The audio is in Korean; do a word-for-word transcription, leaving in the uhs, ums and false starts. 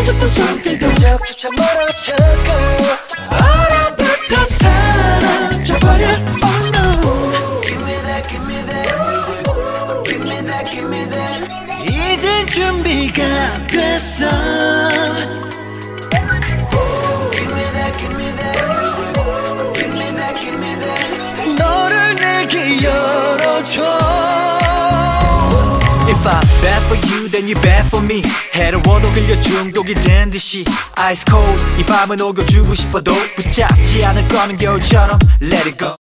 만졌던 손길도 적조차 멀어져가 얼어붙어 사라져버려 Oh no Give me that, give me that Give me that, give me that 이젠 준비가 됐어 Give me that, give me that Give me that, give me that 너를 내게 열어줘 If I'm bad for you, then you're bad for me. 해로워도 흘려 중독이 된 듯이 Ice cold 이 밤은 녹여주고 싶어도 붙잡지 않을 거면 겨울처럼 Let it go